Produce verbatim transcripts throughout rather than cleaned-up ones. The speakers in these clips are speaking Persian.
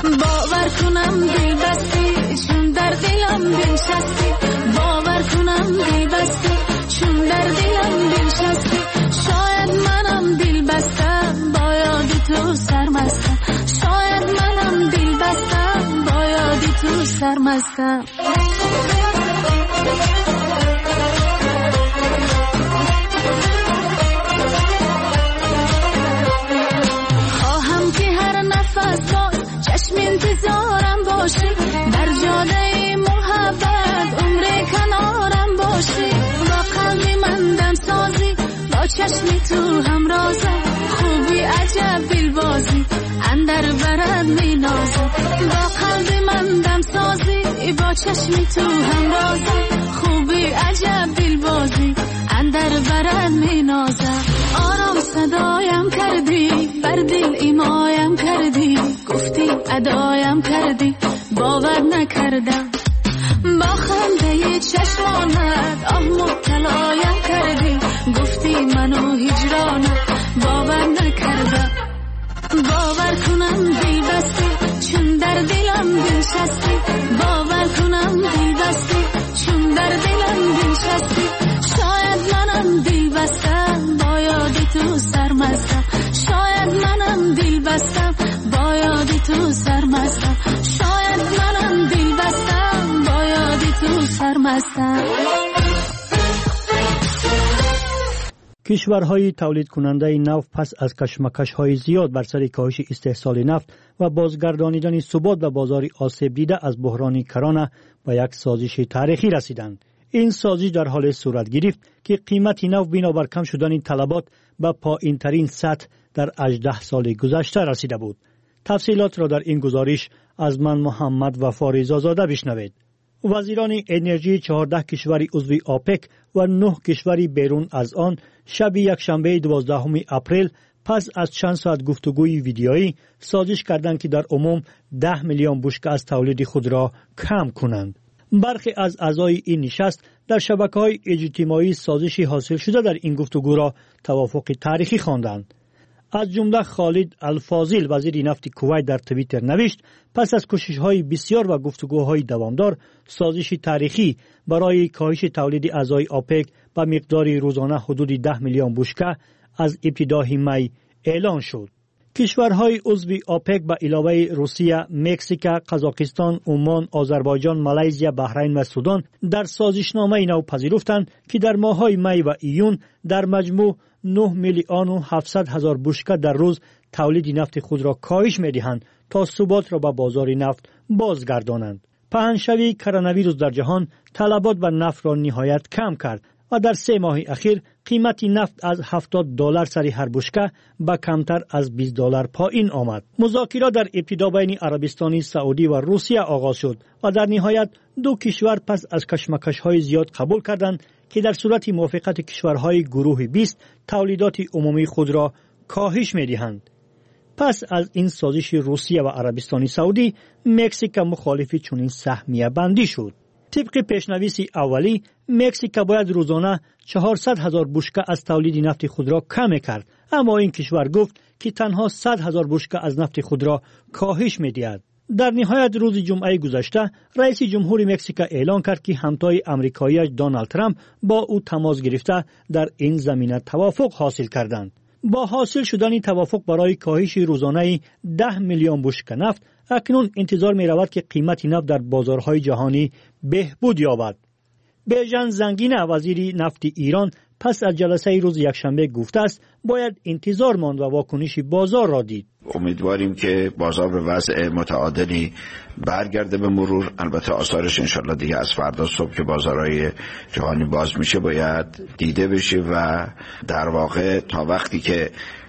باور کنم دل بستی چون در دلم بنشستی، باور کنم دل بستی چون در دلم بنشستی. شاید منم دل بستم با یاد تو سرمستم، شاید منم دل بستم با یاد تو سرمستم. خواهم که هر نفس باز چشم انتظارم باشی، در جاده محبت عمر کنارم باشی. با قلب من دم سازی، با چشم تو همرازم، خوبی عجب دلبازی اندر برد می نازم. با قلب من دم سازی، با چشم تو همرازم، خوبی عجب دلبازی اندر برد می نازم. آرام صدایم کردی، بر دل ایمایم کردی، گفتی ادایم کردی، باور نکردم. با خنده چشمانت آه مبتلایم کردی، گفتی منو هجرانت، باور نکردم. باور کنم دل بستی چون در دلم بنشستی، باور کنم دل بستی چون در دلم بنشستی. شاید منم دل بستم با یاد تو سرمستم، شاید منم دل بستم با یاد تو سرمستم، شاید منم دل بستم با یاد تو سرمستم. کشورهای تولید کننده نفت پس از کشمکش‌های زیاد بر سر کاهش استحصال نفت و بازگردانیدن ثبات به بازار آسیب دیده از بحران کرونا به یک سازش تاریخی رسیدند. این سازش در حال صورت گرفت که قیمت نفت بنابر کم شدن طلبات به پایین‌ترین سطح در هجده سال گذشته رسیده بود. تفصیلات را در این گزارش از من محمد وفا رضازاده بشنوید. وزیران انرژی چهارده کشور عضو آپک و نه کشور بیرون از آن شب یکشنبه دوازدهم اپریل پس از چند ساعت گفتگوی ویدیویی سازش کردند که در عموم ده میلیون بشکه از تولید خود را کم کنند. برخی از اعضای این نشست در شبکه‌های اجتماعی سازشی حاصل شده در این گفتگو را توافق تاریخی خواندند. از جمله خالد الفاضل وزیر نفت کویت در توییتر نوشت پس از کوشش‌های بسیار و گفتگوهای دوامدار سازشی تاریخی برای کاهش تولید اعضای آپک به مقدار روزانه حدود ده میلیون بشکه از ابتدای می اعلان شد. کشورهای عضو آپک به علاوه روسیه، مکزیک، قزاقستان، عمان، آذربایجان، مالزی، بحرین و سودان در سازشنامه نو پذیرفتند که در ماه‌های می و ایون در مجموع نه میلیون و هفتصد هزار بشکه در روز تولید نفت خود را کاهش می‌دهند تا ثبات را به بازار نفت بازگردانند. پهنشوی کرونا ویروس در جهان طلبات به نفت را نهایت کم کرد و در سه ماه اخیر قیمت نفت از هفتاد دلار سر هر بشکه به کمتر از بیست دلار پایین آمد. مذاکرات در ابتدا بین عربستان سعودی و روسیه آغاز شد و در نهایت دو کشور پس از کشمکش‌های زیاد قبول کردند که در صورت موافقت کشورهای گروه بیست تولیدات عمومی خود را کاهش می‌دهند. پس از این سازش روسیه و عربستان سعودی، مکزیک مخالف چنین سهمیه بندی شد. طبق پیشنویس اولی، مکزیک باید روزانه چهارصد هزار بشکه از تولید نفت خود را کم کرد، اما این کشور گفت که تنها صد هزار بشکه از نفت خود را کاهش می‌دهد. در نهایت روز جمعه گذشته رئیس جمهور مکزیک اعلان کرد که همتای آمریکایی دونالد ترامپ با او تماس گرفته در این زمینه توافق حاصل کردند. با حاصل شدن توافق برای کاهش روزانه ده میلیون بشکه نفت، اکنون انتظار می رود که قیمت نفت در بازارهای جهانی بهبود یابد. بیژن زنگینه وزیر نفت ایران پس از جلسه روز یکشنبه گفته است باید انتظار ماند و واکنش بازار را دید. امیدواریم که بازار به وضع متعادلی برگرده به مرور. البته آثارش انشالله دیگه از فردا صبح که بازارهای جهانی باز میشه باید دیده بشه و در واقع تا وقتی که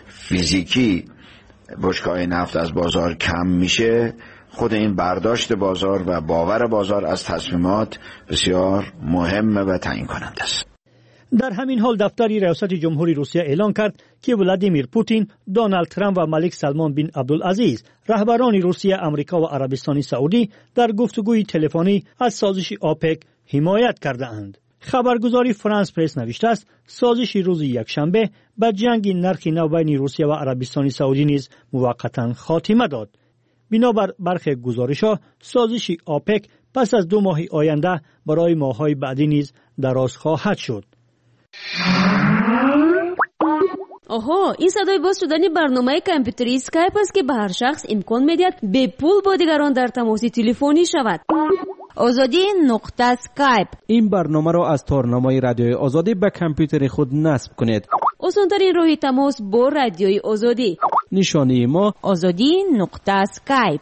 فیزیکی بشکه‌های نفت از بازار کم میشه خود این برداشت بازار و باور بازار از تصمیمات بسیار مهمه و تعیین کننده است. در همین حال دفتر ریاست جمهوری روسیه اعلان کرد که ولادیمیر پوتین، دونالد ترامپ و ملک سلمان بن عبدالعزیز رهبران روسیه، آمریکا و عربستان سعودی در گفتگوی تلفنی از سازش آپک حمایت کرده اند. خبرگزاری فرانس پرس نوشته است سازش روز یکشنبه به جنگ نرخ نو بین روسیه و عربستان سعودی نیز موقتا خاتمه داد. بنابر برخی گزارش‌ها سازش آپک پس از دو ماه آینده برای ماه‌های بعدی نیز دراز خواهد شد. آها، این صدای باز شدن برنامه کامپیوتری اسکایپ است که به هر شخص امکان می‌دهد به پول با دیگران در تماس تلفنی شود. آزادی نقطه اسکایپ. این برنامه را از تارنمای رادیوی آزادی به کامپیوتر خود نصب کنید. آسان‌ترین راه تماس با رادیوی آزادی. نشانی ما آزادی نقطه اسکایپ.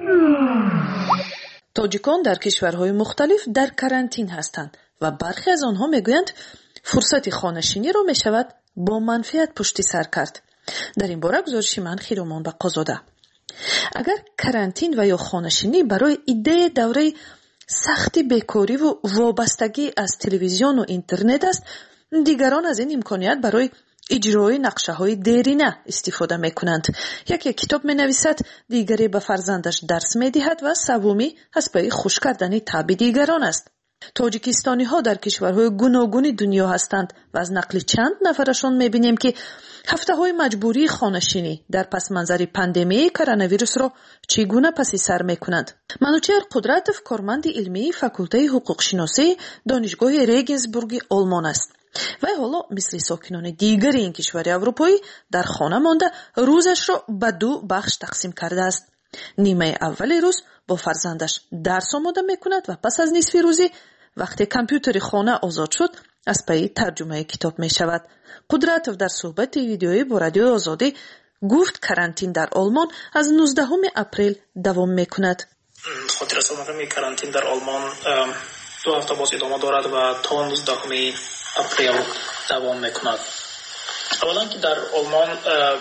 تاجیکان در کشورهای مختلف در کرانتین هستند و برخی از آنها میگویند فرصت خانه‌نشینی را میشود با منفعت پشت سر کرد. در این باره گزارش من خیرومان بقازاده. اگر کرانتین و یا خانه‌نشینی برای ایده دوره سختی بیکاری و وابستگی از تلویزیون و اینترنت است، دیگران از این امکانیت برای اجرای نقشه های دیرینه استفاده می کنند. یکی کتاب می نویسد، دیگری به فرزندش درس می دهد و سومی از پای خوش کردن تاب دیگران است. تاجیکستانی ها در کشورهای گوناگون دنیا هستند و از نقل چند نفرشان می بینیم که هفته های مجبوری خانه‌نشینی در پس منظر پاندمی کرونا ویروس را چگونه پس سر می کنند. منوچهر قدرتوف کارمند علمی فاکولته حقوق شناسی دانشگاه ریگنسبورگ آلمان است. و حالا مثل ساکنان دیگر این کشور اروپایی در خانه مانده روزش را به دو بخش تقسیم کرده است. نیمه اول روز با فرزندش درس آماده می کند و پس از نصف روزی وقتی کامپیوتر خانه آزاد شد از پی ترجمه کتاب می شود. قدرتوف در صحبت ویدیویی با رادیو آزادی گفت کرانتین در آلمان از نوزدهم اپریل دوام می کند. خاطر رساندن کرانتین در آلمان دو هفته باز ادامه دارد و تا نوزدهم اپریل دوام می کند. اولا که در آلمان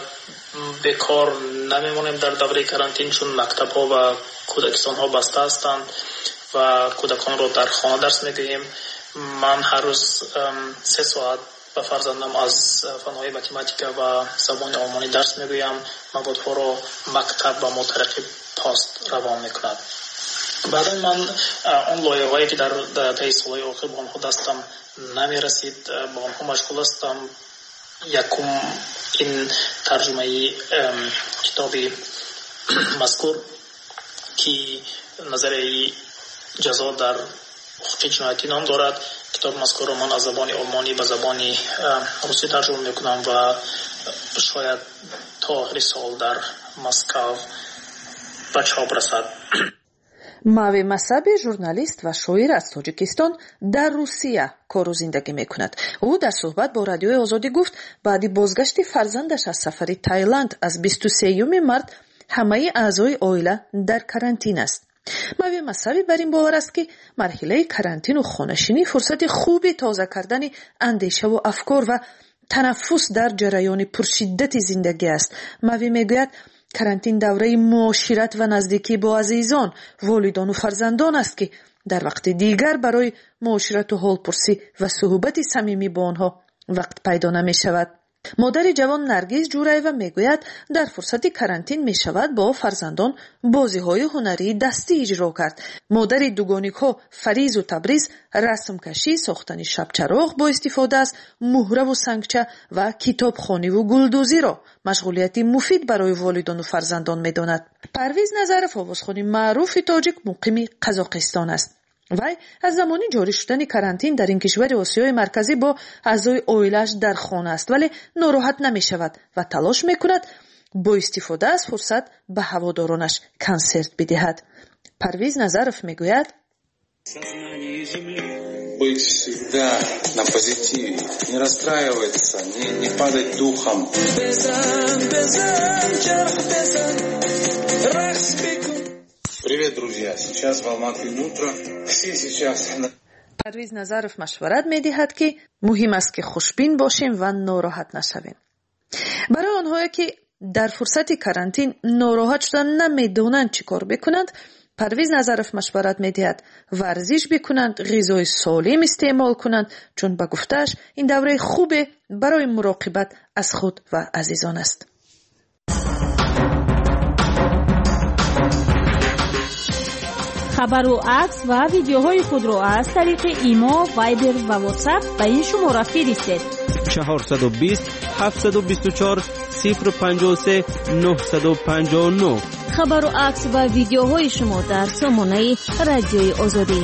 بیکار نمیمونیم در دوره کرانتین، چون مکتب ها و کودکستان ها بسته هستند و کودکان رو در خانه درس میدهیم. من هر روز سه ساعت به فرزندم از فنهای متماتیک و زبان آلمانی درس میگویم. موادها رو مکتب و ما طریق پاست روان میکند. بعدا من اون لایه هایی که در طی سالهای آخر با آنها دستم نمیرسید با آنها مشغول هستم. یکم این ترجمه کتابی مذکور که نظریه جزا در حقوق جنایتی نام دارد، کتاب مذکور رو من از زبان آلمانی به زبان روسی ترجمه میکنم و شاید تا آخر سال در مسکو به چاپ رسد. ماوی مصابی ژورنالیست و شاعر از تاجیکستان در روسیه کار و زندگی میکند. او در صحبت با رادیو آزادی گفت بعد بازگشت فرزندش از سفر تایلند از بیست و سوم مارس همه اعضای عائله در کرانتین است. ماوی مصابی بر این باور است که مرحله کرانتین و خانه‌نشینی فرصت خوبی تازه کردن اندیشه و افکار و تنفس در جریان پرشدت زندگی است. ماوی میگوید کرانتین دوره معاشرت و نزدیکی با عزیزان، والدان و فرزندان است که در وقت دیگر برای معاشرت و حال پرسی و صحبت صمیمی با آنها وقت پیدا نمی شود. مادر جوان نرگس جورایوا میگوید در فرصت کرانتین می شود با فرزندان بازی های هنری دستی اجرا کرد. مادر دوگانیک ها فریز و تبریز رسم کشی، ساختن شب چراغ با استفاده از مهره و سنگچه و کتابخوانی و گلدوزی را مشغولیتی مفید برای والدان و فرزندان می داند. پرویز نظرف آوازخوانی معروف تاجیک مقیم قزاقستان است. وی از زمانی جاری شدن کرانتین در این کشور آسیای مرکزی با اعضای عائله‌اش در خانه است، ولی ناراحت نمی شود و تلاش می کند با استفاده از فرصت به هوادارانش کنسرت بدهد. پرویز نظرف می گوید быть всегда на позитиве, не расстраиваться, не, не падать духом. Привет, друзья. Сейчас в Алматы утро. Все сейчас... پرویز نظرف مشورت می دهد که مهم است که خوشبین باشیم و ناراحت نشویم. برای آنهایی که در فرصت کرانتین ناراحت شدن نمیدونند چی کار بکنند، پرویز نظرف مشورت می دهد ورزش بکنند، غذای سالم استعمال کنند، چون به گفتش این دوره خوبه برای مراقبت از خود و عزیزان است. خبر و عکس و ویدیوهای خود را از طریق ایما، وایبر و واتساپ به این شماره فرستید. چهارصد و بیست هفتصد و بیست و چهار صفر پنجاه و سه نهصد و پنجاه و نه. خبر و عکس و ویدیوهای شما در سامانه رادیوی آزادی.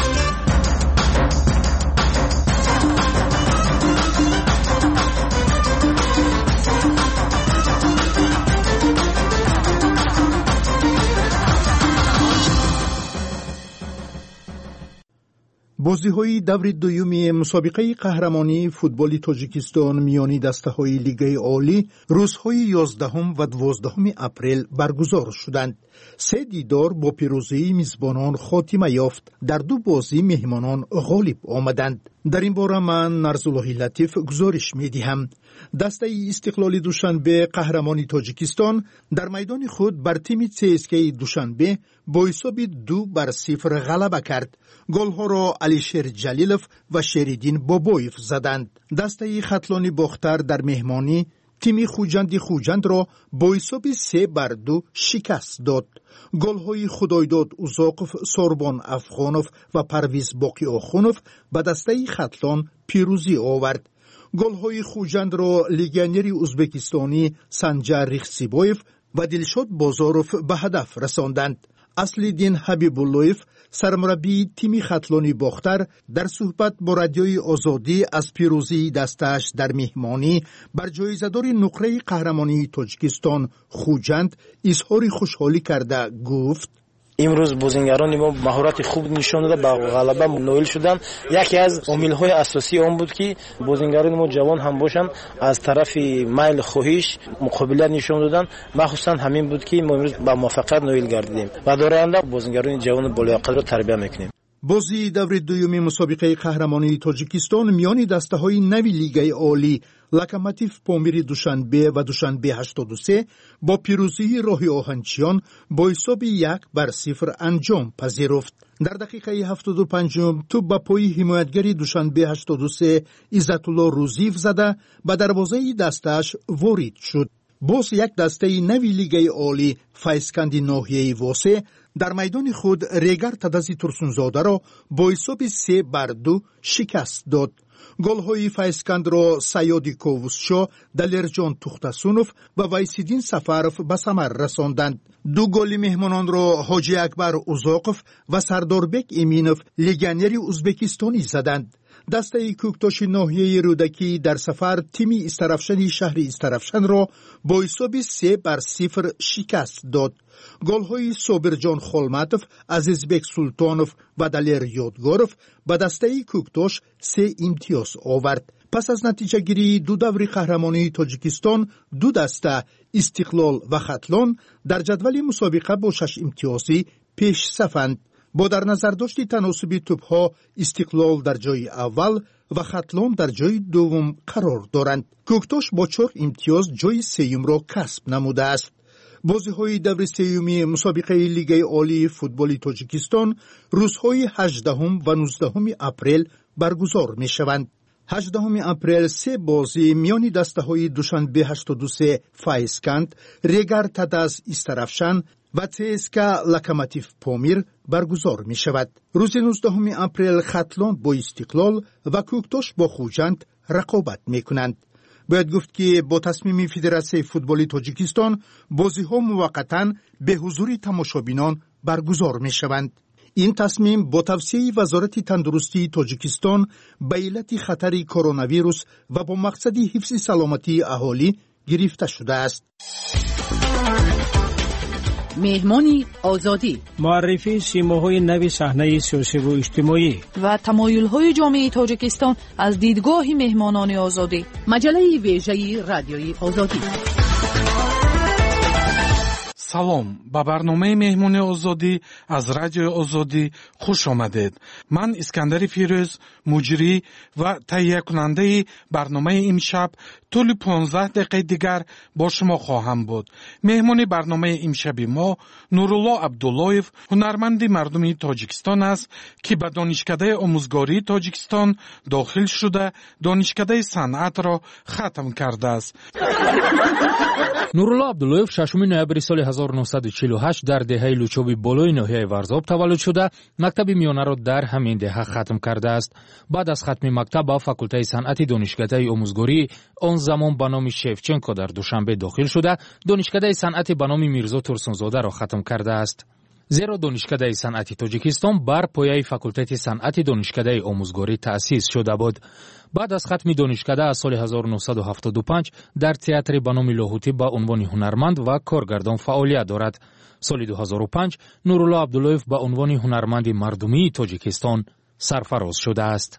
بازی‌های دور دوم مسابقه قهرمانی فوتبال تاجیکستان میانی دسته‌های لیگ عالی روزهای یازدهم و دوازدهم اپریل برگزار شدند. سه دیدار با پیروزی میزبانان خاتمه یافت. در دو بازی مهمانان غالب آمدند. در این باره من نرزالله لطیف گزارش می‌دهم. دسته استقلال دوشنبه قهرمانی تاجیکستان در میدان خود بر تیم سی اس کی دوشنبه با حساب دو بر صفر غلبه کرد. گل‌ها را علیشیر جلیلوف و شریدین بابایف زدند. دسته خطلانی باختر در مهمانی تیم خوجند خوجند را با حساب سه بر دو شکست داد. گل‌های خدایداد اوزاقوف، سوربان افغانوف و پرویز باقی آخونوف به دسته خطلان پیروزی آورد. گل‌های خوجند را لیگیونر ازبکستانی سنجر ریخسیبایف و دلشاد بازاروف به هدف رساندند. اصلیدین حبیب‌اللهیف سرمربی تیم خطلانی باختر در صحبت با رادیوی آزادی از پیروزی دستش در مهمانی بر جایزه‌دار نقره قهرمانی تاجیکستان خوجند اظهار خوشحالی کرده گفت: امروز بازیگران ما مهارت خوب نشان دادند، با غلبه نائل شدند. یکی از عامل‌های اساسی آن بود که بازیگران ما جوان هم باشند، از طرف میل خواهش مقابله نشان دادند. مخصوصا همین بود که ما امروز با موفقیت نائل گردیدیم و در آینده بازیگران جوان بالایقت را تربیت می‌کنیم. بازی دور دوم مسابقه قهرمانی تاجیکستان میان دسته‌های نوی لیگ عالی لوکوموتیو پامیر دوشنبه و دوشنبه هشتاد و سه با پیروزی راهی آهنچیان با حساب یک بر صفر انجام پذیرفت. در دقیقه هفتاد و پنج توپ به پای حمایتگری دوشنبه هشتاد و سه عزت‌الله روزیف زده به دروازه دستش وارد شد. باز یک دسته نوی لیگ عالی فایسکند ناحیه واسه در میدان خود ریگر تدزی ترسونزاده را با حساب سه بر دو شکست داد. گل‌های فایسکند را سیادی کووسشا، دلرجان توختسونوف و ویسیدین سفروف به ثمر رساندند. دو گل مهمانان را حاجی اکبر اوزاقوف و سرداربک امینوف لیگیونر ازبکستانی زدند. دسته کوکتاش ناحیه رودکی در سفر تیم استرفشن شهر استرفشن را با حساب سه بر صفر شکست داد. گل‌های صابرجان خولمتوف، عزیزبک سلطانوف و دلیر یادگاروف به دسته کوکتاش سه امتیاز آورد. پس از نتیجه گیری دو دور قهرمانی تاجیکستان، دو دسته استقلال و خطلان در جدول مسابقه با شش امتیازی پیش صفند. با در نظر داشت تناسب توپ‌ها استقلال در جای اول و خطلان در جای دوم قرار دارند. کوکتاش با چهار امتیاز جای سوم را کسب نموده است. بازی‌های دور سوم مسابقه لیگ عالی فوتبال تاجیکستان روزهای هجدهم و نوزدهم اپریل برگزار می‌شوند. هجدهم اپریل سه بازی میان دسته‌های دوشنبه هشتاد و سه فایسکند، ریگر تدز استرفشن و تسکا لوکوموتیو پامیر برگزار می شود. روز نوزدهم اپریل خطلان با استقلال و کوکتاش با خوجند رقابت می کنند. باید گفت که با تصمیم فدراسیون فوتبال تاجیکستان بازی ها موقتا به حضور تماشابینان برگزار می شوند. این تصمیم با توصیه وزارت تندرستی تاجیکستان به علت خطر کرونا ویروس و با مقصد حفظ سلامتی اهالی گرفته شده است. مهمانی آزادی، معرفی سیماهای نوی صحنه سیاسی و اجتماعی و تمایل‌های جامعه تاجیکستان از دیدگاه مهمانان آزادی. مجله ویژه رادیوی آزادی. салом ба барномаи меҳмони озодӣ аз радиои озодӣ хуш омадед. ман искандари фирӯз муҷрӣ ва таҳиякунандаи барномаи имшаб тӯли понздаҳ дақиқаи дигар бо шумо хоҳам буд. меҳмони барномаи имшаби мо нурулло абдуллоев, ҳунарманди мардуми тоҷикистон аст ки ба донишкадаи омӯзгории тоҷикистон дохил шуда донишкадаи санъатро хатм кардааст. нурулло абдуллоев шашуми ноябри соли ҳазор هزار و نهصد و چهل و هشت در دهه لوچوبی بالای ناحیه ورزاب تولد شده، مکتب میانه را در همین دهه ختم کرده است. بعد از ختم مکتب با فاکولته صنعتی دانشکده آموزگاری آن زمان به نام شفچنکو در دوشنبه داخل شده، دانشکده صنعتی به نام میرزا ترسونزاده را ختم کرده است. زیرا دانشکده صنعتی تاجیکستان بر پایه فاکولته صنعتی دانشکده آموزگاری تأسیس شده بود. بعد از ختم دانشکده از سال هزار و نهصد و هفتاد و پنج در تئاتر به نام لاهوتی با عنوان هنرمند و کارگردان فعالیت دارد. سال دو هزار و پنج نورالله عبداللهیف با عنوان هنرمند مردمی تاجیکستان سرفراز شده است.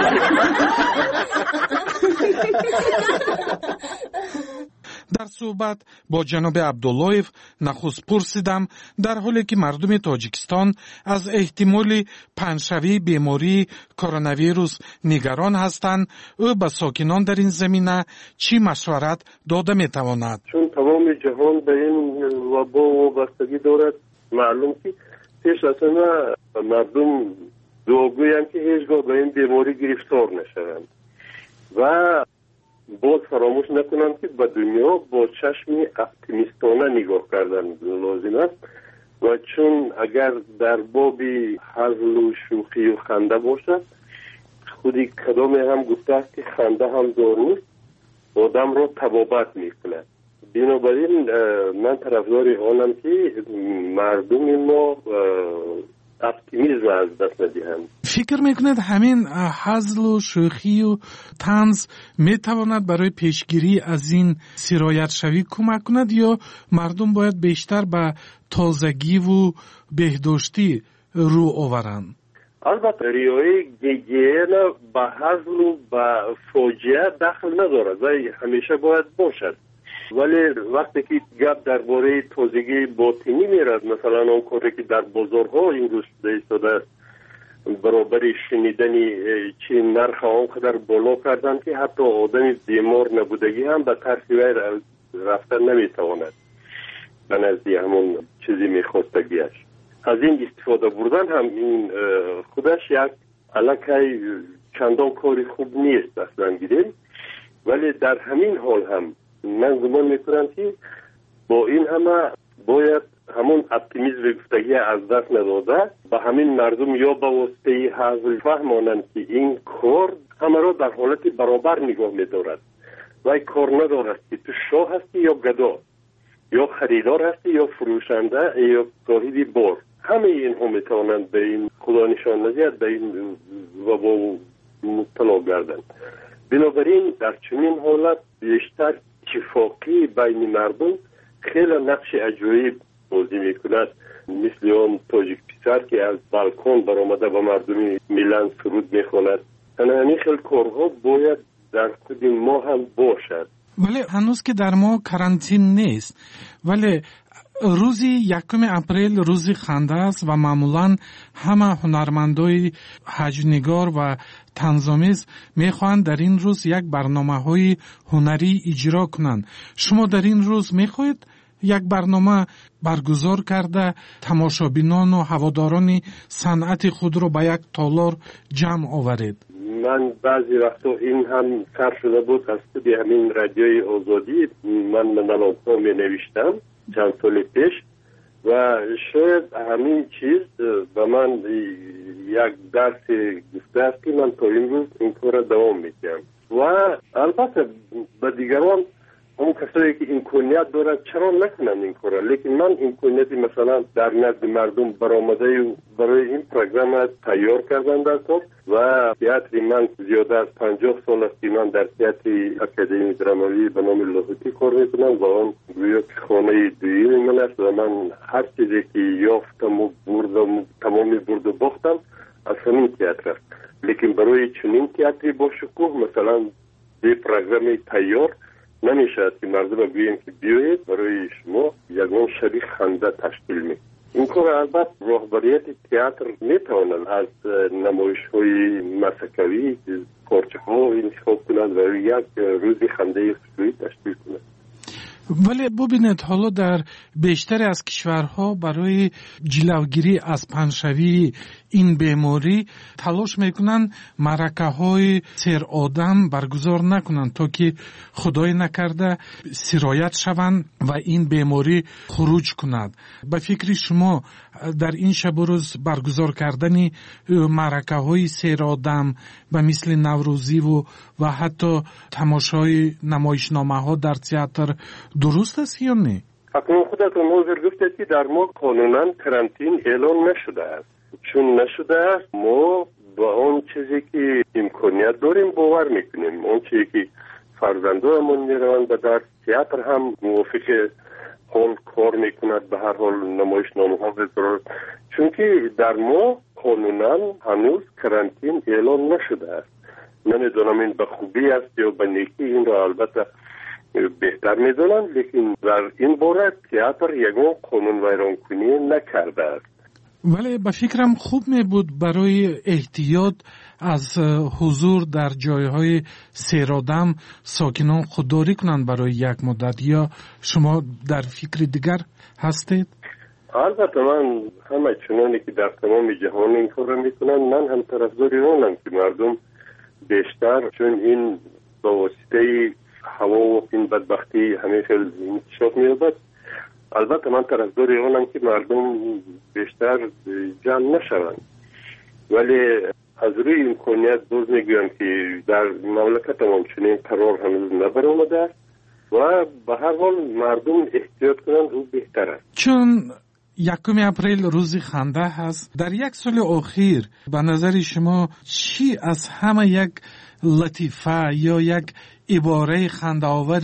در صحبت با جناب عبداللهیف نخست پرسیدم در حالی که مردم تاجیکستان از احتمال پنجشوی بیماری کرونا ویروس نگران هستند، او به ساکنان در این زمینه چی مشورت داده می تواند؟ چون تمام جهان به این وبا وابستگی دارد، معلوم که پیش از همه مردم دعاگویند که هیچگاه به این بیماری گرفتار نشوند و باز فراموش نکنم که به دنیا با چشم اپتیمیستانه نگاه کردن لازم است و چون اگر در باب هزل و شوخی و خنده باشد، خودی کدام هم گفته است که خنده هم دار نیست، آدم را تبابت میکند. بنابراین من طرفدار آنم که مردم ما اپتیمیزم از دست ندهند. فکر میکنید همین هزل و شوخی و طنز میتواند برای پیشگیری از این سرایت شوی کمک کند یا مردم باید بیشتر به تازگی و بهداشتی رو آورند؟ البته ریای گیگین به هزل و به فاجعه دخل ندارد و همیشه باید باشد، ولی وقتی که گپ درباره تازگی باطنی میرد، مثلا اون کاری که در بازارها این روز شده ایستاده برابر شنیدن چی نرخ آنقدر بالا کردن که حتی آدم بیمار نبودگی هم به ترس وی رفتن نمیتواند به نزد همون چیزی میخواستگیش. از این استفاده بردن هم این خودش یک الکی چندان کاری خوب نیست اصلا گیریم، ولی در همین حال هم من گمان میکنم که با این همه باید همون اپتیمیزم گفتگی از دست نداده به همین مردم یا به واسطه حاضر فهمانند که این کار همه را در حالت برابر نگاه میدارد و این کار ندارد که تو شاه هستی یا گدا، یا خریدار هستی یا فروشنده یا صاحب بار. همه این هم میتوانند به این خدا نشان ندهد به این وبا مبتلا گردند. بنابراین در چنین حالت بیشتر اتفاقی بین مردم خیلی نقش عجیب بازی میکند، مثل اون تاجیک پسر که از بالکن برآمده با مردم میلان سرود میخواند. همین خیلی کارها باید در خود ما هم باشد. ولی هنوز که در ما کرانتین نیست، ولی روزی یکم اپریل روزی خنده است و معمولا همه هنرمندای حجنگار و طنزآمیز میخواهند در این روز یک برنامه های هنری اجرا کنند. شما در این روز میخواهید یک برنامه برگزار کرده تماشابینان و هواداران صنعت خود رو به یک تالار جمع آورید؟ من بعضی وقتا این هم سر شده بود از خود همین رادیوی آزادی، من منالانتا می نوشتم چند سال پیش و شاید همین چیز به من یک درس گفته است که من تا این روز این کار را دوام میدم و البته به دیگران اون کسایی که امکانیت دارد چرا نکنند این کار را، لیکن من امکانیتی مثلا در نزد مردم برآمده برای این پروگرام تیار کردن در کار و تئاتر من زیاده از پنجاه سال است که من در تئاتر اکادمی درامایی به نام لاهوتی کار میکنم و آن گویا خانه دویی من است و من هر چیزی که یافتم و بردم تمامی برد و باختم از همین تئاتر است. لیکن برای چنین تئاتری با شکوه مثلا به پروگرام تیار نمیشه که مردم بگوییم که بیایید برای شما یگان شبیه خنده تشکیل می. این کار البته رهبریت تئاتر میتواند از نمایش های مسکوی پارچه ها انتخاب کنند و یک روزی خنده خصوصی تشکیل کنند. ولی ببینید حالا در بیشتر از کشورها برای جلوگیری از پنشوی این بیماری تلاش میکنن معرکه های سیر آدم برگزار نکنن تا که خدای نکرده سرایت شوند و این بیماری خروج کند. به فکر شما در این شب و روز برگزار کردن معرکه های سیر آدم و مثل نوروزی و و حتی تماشای نمایشنامه ها در تئاتر درست است یا نه؟ اکنون خودتون حاضر گفتید که در ما قانونا کرانتین اعلان نشده است. چون نشده است ما با اون چیزی که امکانیت داریم باور میکنیم. اون چیزی که فرزندانمون میروند و در تئاتر هم موافق حال کار میکند، به هر حال نمایشنامه ها بذارد. چون که در ما قانونا هنوز کرانتین اعلان نشده است. نمیدونم این به خوبی است یا به نیکی، این را البته بهتر میدونم، لیکن در این باره تئاتر یگان قانون ویران کنی نکرده است. ولی به فکرم خوب می بود برای احتیاط از حضور در جایهای سیرآدم ساکنان خودداری کنند برای یک مدت، یا شما در فکر دیگر هستید؟ البته من همه چنانی که در تمام جهان این کار را میکنن، من هم طرفداری اونم که مردم بیشتر، چون این با واسطه هوا و این بدبختی همیشه انتشار می‌یابد، البته من طرفدار اونم که مردم بیشتر جمع نشوند. ولی از روی امکانیت باز میگویم که در مملکتمان چنین قرار هنوز نبرآمده و به هر حال مردم احتیاط کنند او بهتر است. چون یکم اپریل روز خنده هست، در یک سال اخیر به نظر شما چی از همه یک لطیفه یا یک عباره خنده‌آور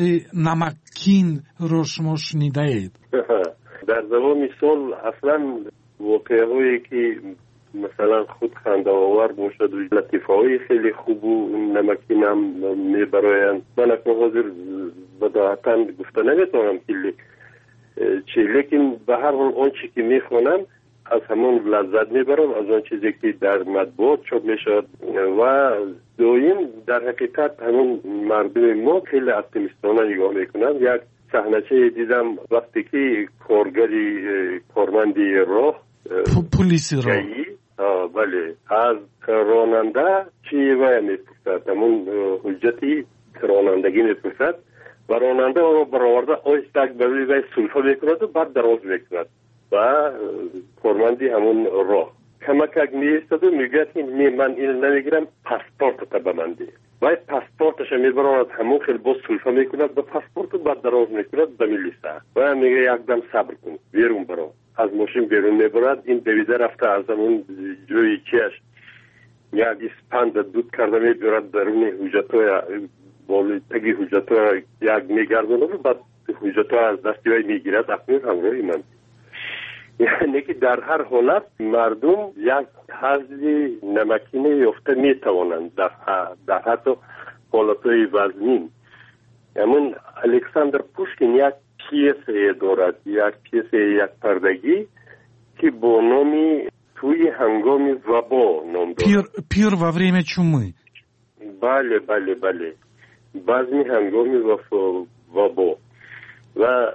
نمکین رو شما شنیده اید؟ در زمان سال اصلا واقعهایی که مثلا خود خنده‌آور باشد و لطیفه‌های خیلی خوب و نمکین هم میبرایند. من اکنون حاضر بداهتاً گفته نمیتونم که چی، لیکن به هر حال اون چی که میخونم از همون لذت میبرم، از اون چیزی که در مطبوعات چاپ میشد. و دویم در حقیقت همون مردم ما خیلی اپتیمیستانه نگاه میکنن. یک صحنه دیدم وقتی که کارگری کارمندی راه پلیسی راه بله از راننده چی وای میپرسد، همون حجتی رانندگی میپرسد و راننده رو برآورده آهسته بروی وی سلفه میکند و بعد دراز میکند و کارمندی همون راه کمک میایستد و میگوید که من این نمیگیرم، پاسپورت تا به من ده. و پاسپورتش میبراند همون خیلی باز سلفه میکند به پاسپورت و بعد دراز میکند به میلیسه و میگه یکدم صبر کن بیرون برو. از ماشین بیرون میبرد، این دویده رفته از همون جوی چیش یک اسپند دود کرده میبرد درون حجتای بالی تگی حجتای یک میگردونه و بعد حجتای از دستی وی میگیرد اکنون همراهی من. یعنی که در هر حالت مردم یک حضی نمکینه یافته میتوانند در, در حتی حالتهای وزنین. همون الکساندر پوشکین یک پیسه دارد، یک پیسه یک پردگی که با نامی توی هنگام وبا نام دارد. پیر, پیر و وریم چومی. بله بله بله بعضی هنگام وبا و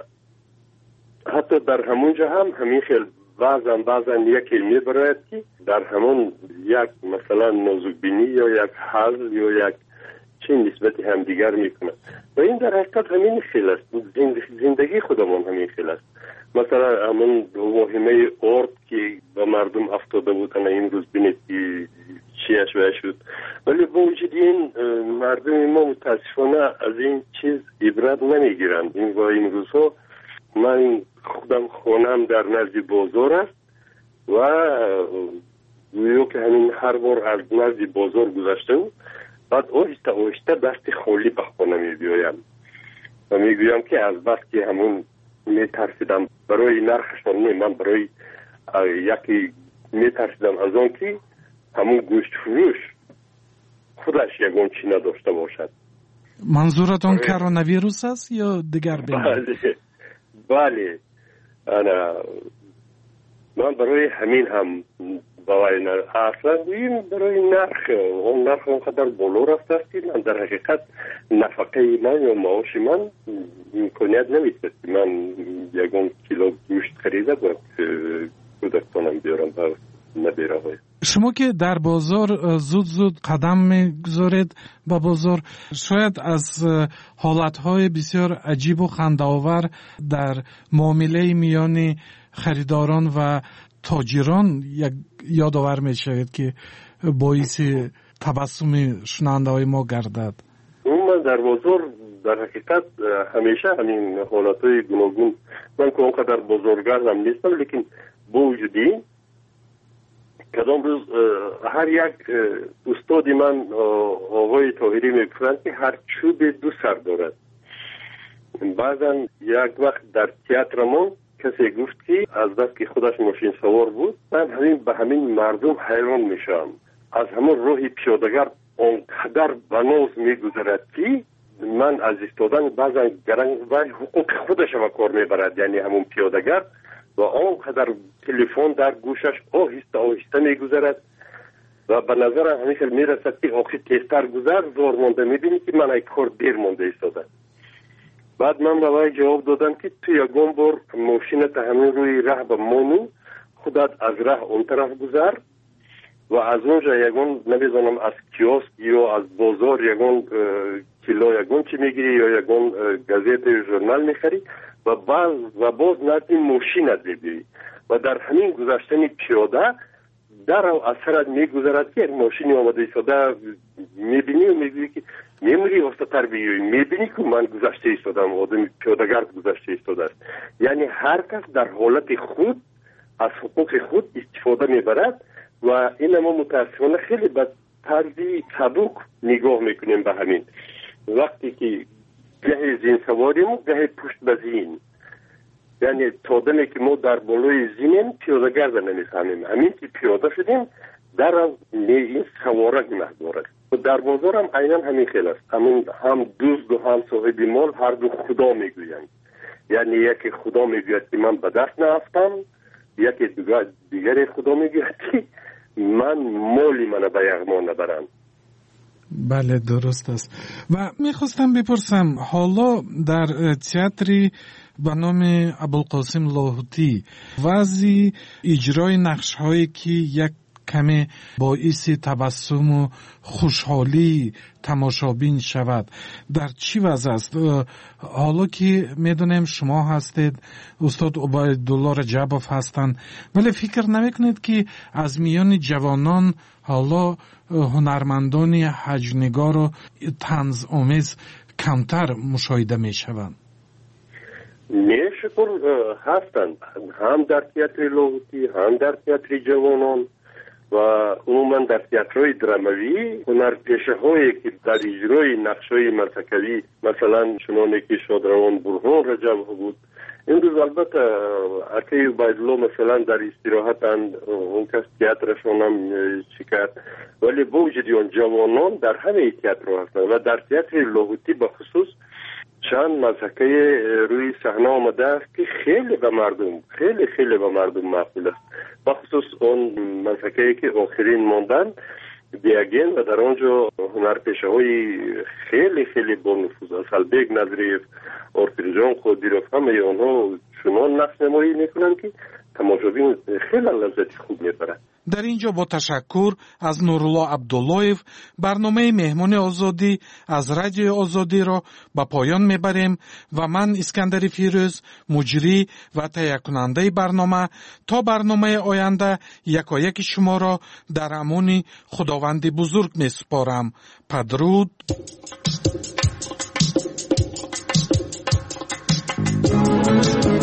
حتی در همونجا هم همین خیلی بعضن بعضن یکی میبراید که در همون یک مثلا نازکبینی یا یک حل یا یک چه نسبتی هم دیگر میکنه و این در حقیقت همین خیلی است. زندگی خودمون همین خیلی است. مثلا همون مهمه ارد که به مردم افتاده بودن این روز بینید که چیش وی شد، ولی با وجود این مردم ما متاسفانه از این چیز عبرت نمیگیرند. این و این روزها من خودم خونم در نزد بازار است و گویو که همین هر بار از نزد بازار گذاشتم بعد آهسته آهسته دست خالی به خانه می بیایم و می گویم که از بس که همون می ترسیدم برای نرخشان نه، من برای یکی می ترسیدم از آن که همون گوشت فروش خودش یکون چی نداشته باشد. منظورتان کرونا ویروس است یا دیگر بیماری؟ بله بله انا من برای همین هم وای نه اصلا این برای نرخ اون نرخ اونقدر بالا رفته است که من در حقیقت نفقه من یا معاش من امکانیت نمیده من یکون کیلو گوشت خریده باید کودکانم بیارم و نبیره های. شما که در بازار زود زود قدم میگذارید با بازار، شاید از حالتهای بسیار عجیب و خنده‌آور در معامله میان خریداران و تاجران یادآور میشود که باعث تبسم شنونده های ما گردد. من در بازار در حقیقت همیشه همین حالتهای گوناگون، من که اونقدر بازارگردم نیستم، لیکن با وجودی کدام روز هر یک استادی من آقای طاهری میگفتند که هر چوب دو سر دارد. بعضا یک وقت در تئاترمون کسی گفت که از بس که خودش ماشین سوار بود، من همین به همین مردم حیران میشم، از همون راه پیاده‌گر اونقدر بناز میگذرد که من از ایستادن بعضا گرنگ و حقوق خودش به کار میبرد، یعنی همون پیاده‌گر و آنقدر تلفن در گوشش آهسته آهسته میگذرد و به نظر همیشه میرسد که آخی تیزتر گذر زور مونده، میبینی که من ای کار دیر مونده ایستاده. بعد من به وی جواب دادم که تو یکم بار ماشینت همین روی راه به مانو خودت از راه اون طرف گذر و از اونجا یکم نمیدونم از کیوسک یا از بازار یکم کیلو یکم چی میگیری یا یکم گازت یا ژورنال میخری و باز و باز نتی ماشینت ببینی و در همین گذشتن پیاده در اثرت میگذرد که ماشینی آمده ایستاده میبینی و میبینی که میموری وسط‌تر بیایی، میبینی که من گذشته ایستادم، آدم پیاده‌گر گذشته ایستاده است. یعنی هر کس در حالت خود از حقوق خود استفاده میبرد و این ما متاسفانه خیلی به طرزی سبک نگاه میکنیم به همین. وقتی که گه زین سواریم و گه پشت به زین، یعنی تا دمی که ما در بالای زینیم پیاده‌گر نمیفهمیم، همین که پیاده شدیم در این سواره گناه دارد. در بازار هم عیناً همین خیلی است، همین هم دوست و هم صاحب مال هر دو خدا میگویند، یعنی یکی خدا میگوید که من به دست نرفتم، یکی دیگر خدا میگوید که من مالی من به یغما نبرم. بله درست است. و میخواستم بپرسم حالا در تئاتری به نام ابوالقاسم لاهوتی وضعی اجرای نقش هایی که یک کمی باعث تبسم و خوشحالی تماشابین شود در چی وضع است؟ حالا که میدونیم شما هستید، استاد عبیدالله رجبوف هستند، ولی فکر نمیکنید که از میان جوانان حالا هنرمندان هجنگار و طنز آمیز کمتر مشاهده میشوند؟ میشکر هستند، هم در تئاتر لاهوتی هم در تئاتر جوانان و عموما در تئاترهای دراموی هنرپیشه هایی که در اجرای نقش‌های مسکوی مثلا چنانه که شادروان برهان رجب بود، این روز البته اکی عبیدالله مثلا در استراحتند، اون کس تئاترشون هم شکرد، ولی با وجود اون جوانان در همه تئاتر هستند و در تئاتر لاهوتی به خصوص چند مسکه روی صحنه آمده است که خیلی به مردم خیلی خیلی به مردم مقبول است، به خصوص اون مسکه که آخرین ماندن دیگین و در آنجا هنرپیشه های خیلی خیلی با نفوذ است، البیگ نظریف، آرتینجان خودیروف، همه آنها چنان نقش نمایی میکنند که تماشابین خیلی لذت خوب میبرند. در اینجا با تشکر از نورالله عبداللهیف برنامه مهمان آزادی از رادیو آزادی را به پایان میبریم و من اسکندر فیروز مجری و تهیه کننده برنامه تا برنامه آینده یکایک شما را در امان خداوند بزرگ میسپارم. بدرود.